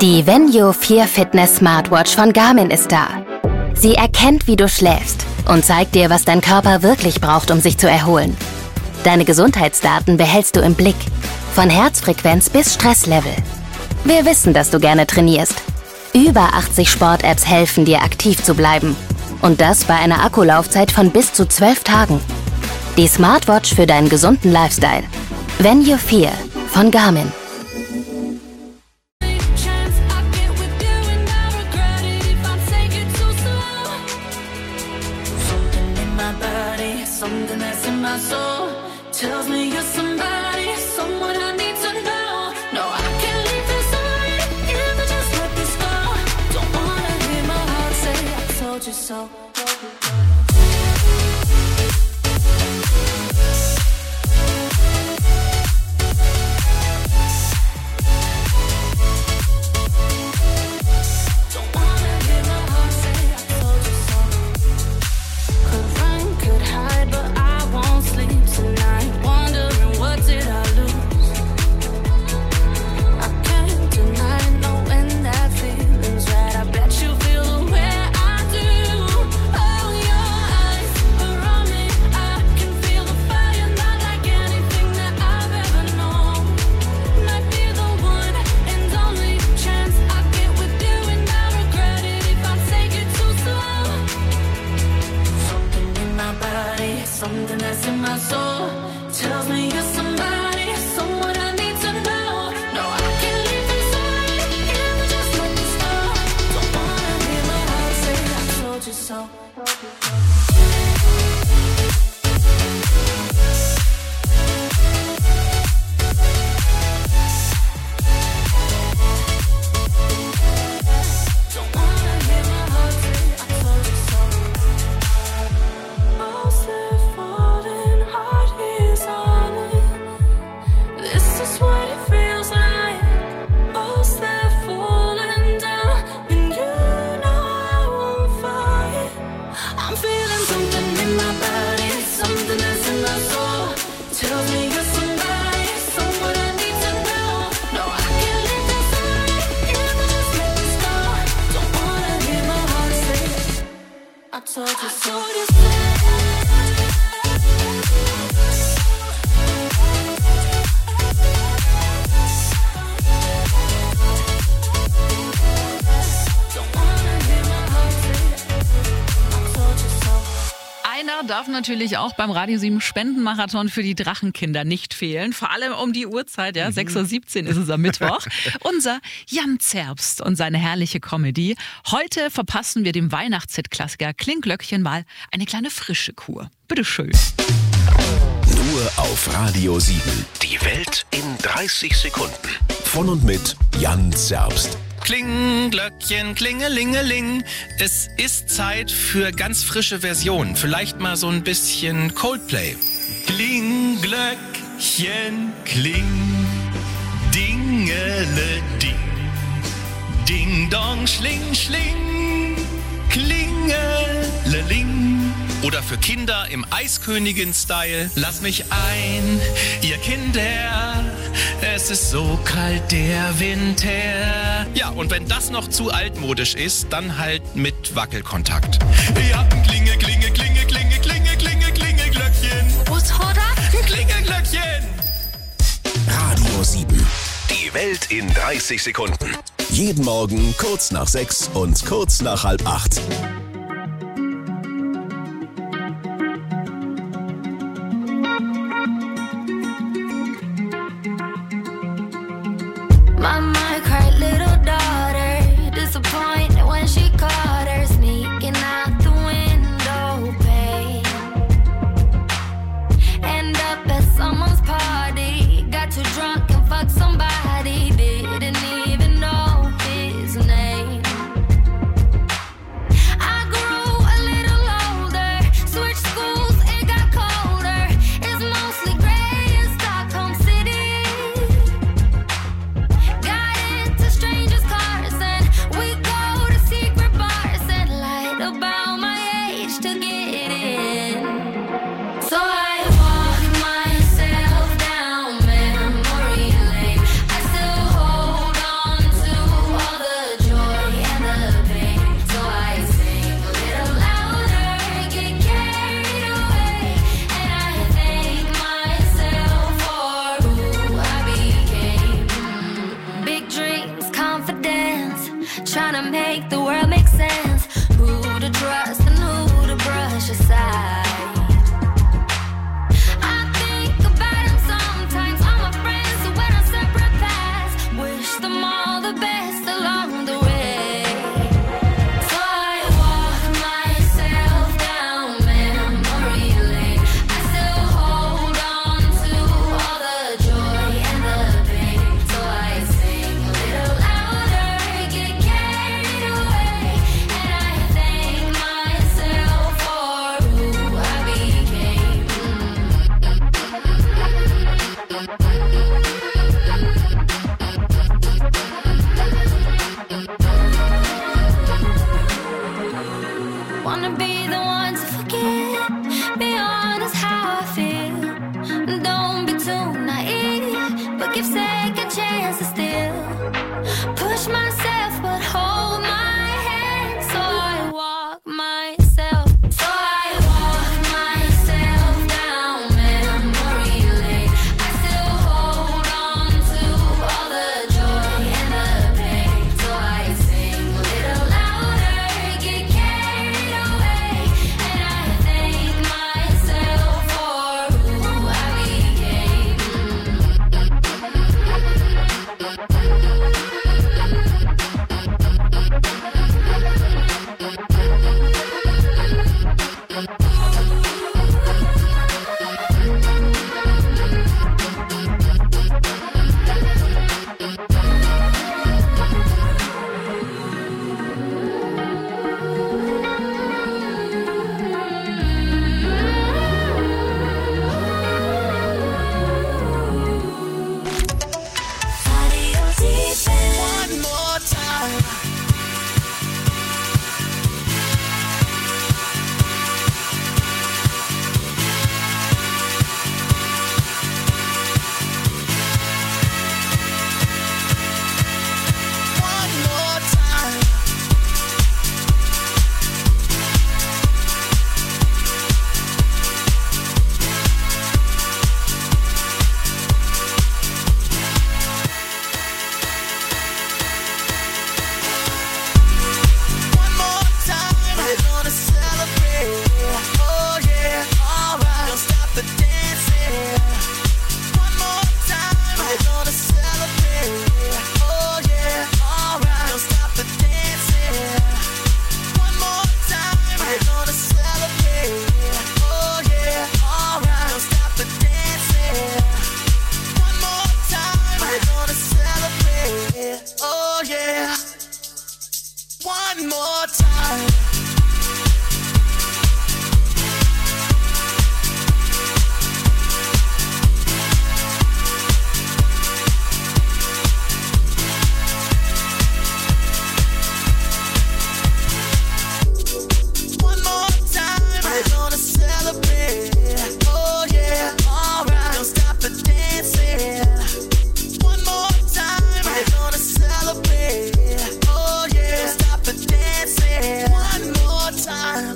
Die Venue 4 Fitness Smartwatch von Garmin ist da. Sie erkennt, wie du schläfst und zeigt dir, was dein Körper wirklich braucht, um sich zu erholen. Deine Gesundheitsdaten behältst du im Blick, von Herzfrequenz bis Stresslevel. Wir wissen, dass du gerne trainierst. Über 80 Sport-Apps helfen dir, aktiv zu bleiben. Und das bei einer Akkulaufzeit von bis zu 12 Tagen. Die Smartwatch für deinen gesunden Lifestyle. Venue 4 von Garmin. Darf natürlich auch beim Radio 7 Spendenmarathon für die Drachenkinder nicht fehlen. Vor allem um die Uhrzeit, ja, 6:17 Uhr ist es am Mittwoch. Unser Jan Zerbst und seine herrliche Comedy. Heute verpassen wir dem Weihnachtshit-Klassiker Klinglöckchen mal eine kleine frische Kur. Bitteschön. Nur auf Radio 7. Die Welt in 30 Sekunden. Von und mit Jan Zerbst. Klinglöckchen, klingelingeling. Es ist Zeit für ganz frische Versionen. Vielleicht mal so ein bisschen Coldplay. Klinglöckchen, kling, dingele-ding. Ding dong, schling, schling, klingeling. Oder für Kinder im Eiskönigin-Style. Lass mich ein, ihr Kinder, es ist so kalt der Winter. Ja, und wenn das noch zu altmodisch ist, dann halt mit Wackelkontakt. Ihr habt ein Klingeglöckchen. Was hat er? Ein Klingeglöckchen. Radio 7. Die Welt in 30 Sekunden. Jeden Morgen kurz nach 6 und kurz nach 7:30. Mama cried, little daughter, disappointed when she caught her sneaking out the window pane. End up at someone's party, got too drunk and fucked somebody, didn't even know his name. I trying to make the world make sense. Who to trust and who to brush aside. I think about them sometimes, all my friends who went on separate paths. Wish them all the best along the way. So I walk myself down memory lane. I still hold on to all the joy and the pain. So I sing a little louder, get carried away. And I thank myself for who I became. Wanna be the one to forget, be honest how I feel. Don't be too naive, but give second chances still. Push myself, but hold my hand. So I walk myself. So I walk myself down memory lane. I still hold on to all the joy and the pain. So I sing a little louder, get carried away. And I thank myself for who I became. One more time. One more time. One more time, we're gonna celebrate. Oh yeah, alright. Don't stop the dancing. One more time, we're gonna celebrate. Oh yeah, alright. Don't stop the dancing. One more time, we're gonna celebrate. Oh yeah, alright. Don't stop the dancing. One more time, we're gonna celebrate. Oh yeah. One more time. One more time, we're gonna celebrate. Oh yeah, alright. Don't stop the dancing. One more time, we're gonna celebrate. Oh yeah, don't stop the dancing. One more time.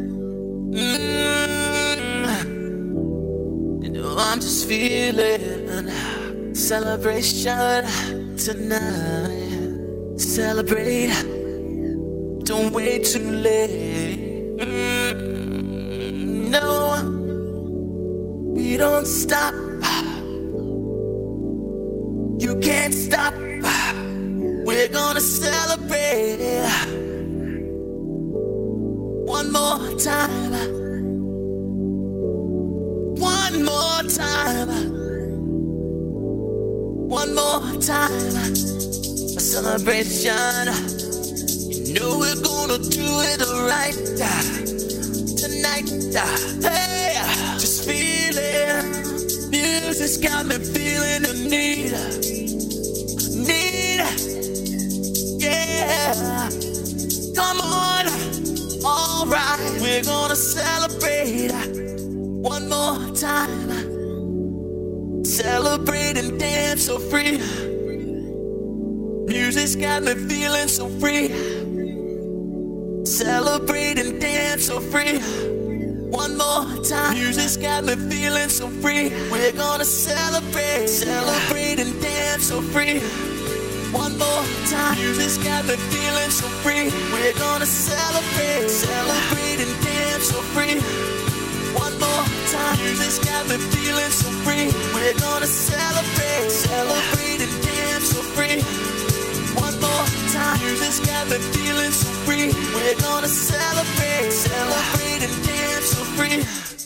You know I'm just feeling celebration tonight. Celebrate. Don't wait too late. No, we don't stop. You can't stop. We're gonna celebrate. One more time. One more time. One more time. A celebration. You know we're gonna do it right tonight. Hey, just feeling. Music's got me feeling the need. Yeah. Come on. Alright, we're gonna celebrate one more time. Celebrate and dance so free. Music's got me feeling so free. Celebrate and dance so free. One more time. Music's got me feeling so free. We're gonna celebrate and dance so free. One more time. time. Music's got me feeling so free. We're gonna celebrate, celebrate and dance so free. One more time. Music's got me feeling so free. We're gonna celebrate, celebrate and dance so free. One more time. Music's got me feeling so free. We're gonna celebrate, celebrate and dance so free.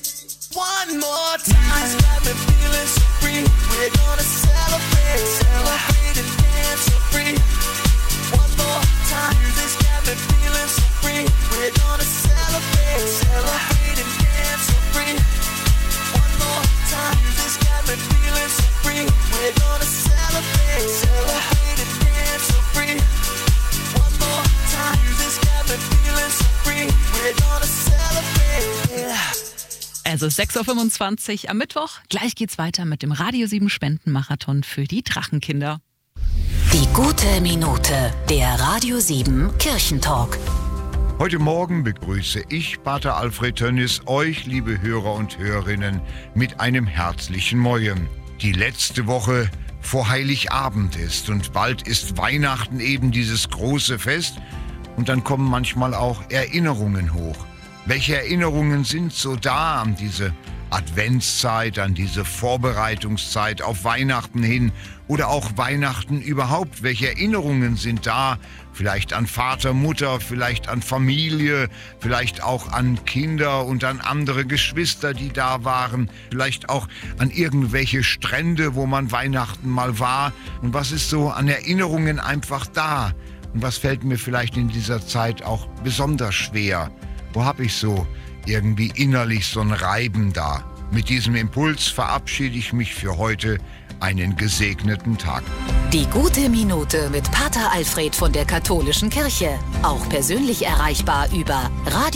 One more time. Music's got me feeling so free. We're gonna celebrate, celebrate and dance so free. One more time. Music's got me feeling so free. We're gonna celebrate, celebrate and dance so free. One more time. Music's got me feeling so free. We're gonna celebrate, celebrate and dance so free. One more time. Music's got me feeling so free. We're gonna celebrate. Also 6.25 Uhr am Mittwoch. Gleich geht's weiter mit dem Radio 7 Spendenmarathon für die Drachenkinder. Die gute Minute, der Radio 7 Kirchentalk. Heute Morgen begrüße ich, Pater Alfred Tönnis, euch, liebe Hörer und Hörerinnen, mit einem herzlichen Moin. Die letzte Woche vor Heiligabend ist und bald ist Weihnachten, eben dieses große Fest. Und dann kommen manchmal auch Erinnerungen hoch. Welche Erinnerungen sind so da an diese Adventszeit, an diese Vorbereitungszeit auf Weihnachten hin oder auch Weihnachten überhaupt? Welche Erinnerungen sind da? Vielleicht an Vater, Mutter, vielleicht an Familie, vielleicht auch an Kinder und an andere Geschwister, die da waren, vielleicht auch an irgendwelche Strände, wo man Weihnachten mal war. Und was ist so an Erinnerungen einfach da? Und was fällt mir vielleicht in dieser Zeit auch besonders schwer? Wo habe ich so irgendwie innerlich so ein Reiben da? Mit diesem Impuls verabschiede ich mich für heute. Einen gesegneten Tag. Die gute Minute mit Pater Alfred von der Katholischen Kirche. Auch persönlich erreichbar über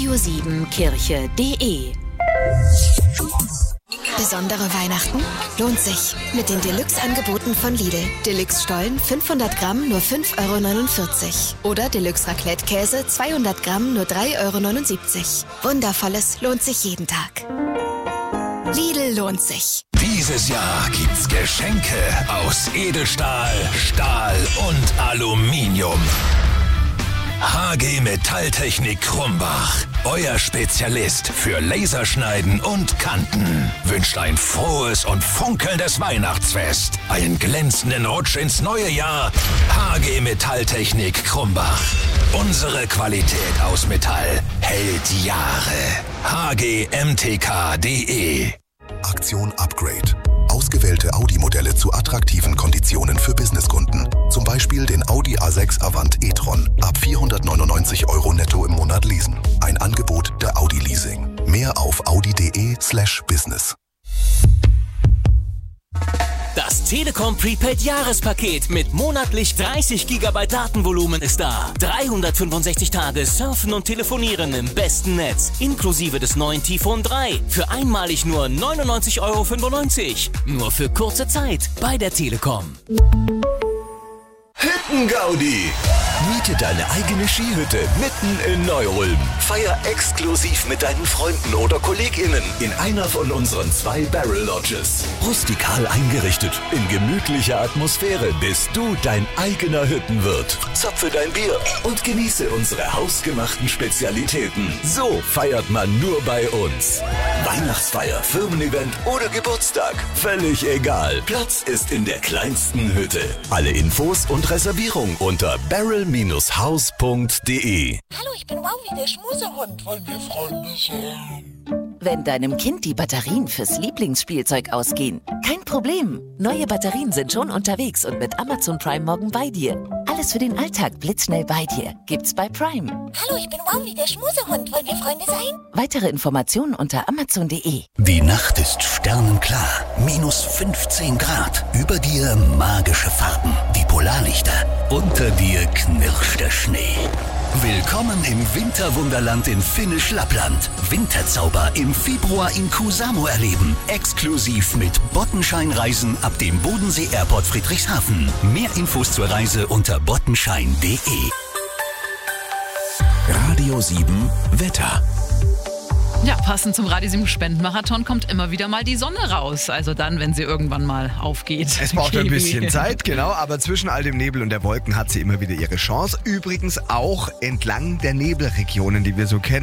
radio7kirche.de. Besondere Weihnachten? Lohnt sich. Mit den Deluxe-Angeboten von Lidl. Deluxe-Stollen 500 Gramm nur 5,49 €. Oder Deluxe-Raclette-Käse 200 Gramm nur 3,79 €. Wundervolles lohnt sich jeden Tag. Lidl lohnt sich. Dieses Jahr gibt's Geschenke aus Edelstahl, Stahl und Aluminium. HG Metalltechnik Krumbach, euer Spezialist für Laserschneiden und Kanten, wünscht ein frohes und funkelndes Weihnachtsfest, einen glänzenden Rutsch ins neue Jahr. HG Metalltechnik Krumbach. Unsere Qualität aus Metall hält Jahre. hgmtk.de. Aktion Upgrade. Ausgewählte Audi-Modelle zu attraktiven Konditionen für Businesskunden. Zum Beispiel den Audi A6 Avant e-tron ab 499 € netto im Monat leasen. Ein Angebot der Audi Leasing. Mehr auf audi.de/business. Das Telekom Prepaid Jahrespaket mit monatlich 30 GB Datenvolumen ist da. 365 Tage surfen und telefonieren im besten Netz, inklusive des neuen T-Phone 3. Für einmalig nur 99,95 €. Nur für kurze Zeit bei der Telekom. Hüttengaudi. Miete deine eigene Skihütte mitten in Neu-Ulm. Feier exklusiv mit deinen Freunden oder KollegInnen in einer von unseren 2 Barrel Lodges. Rustikal eingerichtet, in gemütlicher Atmosphäre bist du dein eigener Hüttenwirt. Zapfe dein Bier und genieße unsere hausgemachten Spezialitäten. So feiert man nur bei uns. Weihnachtsfeier, Firmen-Event oder Geburtstag, völlig egal. Platz ist in der kleinsten Hütte. Alle Infos und Reservierung unter barrel-haus.de. Hallo, ich bin Wowi, der Schmusehund. Wollen wir Freunde sein? Wenn deinem Kind die Batterien fürs Lieblingsspielzeug ausgehen, kein Problem. Neue Batterien sind schon unterwegs und mit Amazon Prime morgen bei dir. Alles für den Alltag blitzschnell bei dir. Gibt's bei Prime. Hallo, ich bin Wowi, der Schmusehund. Wollen wir Freunde sein? Weitere Informationen unter amazon.de. Die Nacht ist sternenklar. Minus 15 Grad. Über dir magische Farben wie Polarlichter. Unter dir knirscht der Schnee. Willkommen im Winterwunderland in Finnisch-Lappland. Winterzauber im Februar in Kuusamo erleben. Exklusiv mit Bottenscheinreisen ab dem Bodensee Airport Friedrichshafen. Mehr Infos zur Reise unter bottenschein.de. Radio 7 Wetter. Ja, passend zum Radio 7 Spendenmarathon kommt immer wieder mal die Sonne raus. Also dann, wenn sie irgendwann mal aufgeht. Es braucht ein bisschen Zeit, genau, aber zwischen all dem Nebel und der Wolken hat sie immer wieder ihre Chance. Übrigens auch entlang der Nebelregionen, die wir so kennen.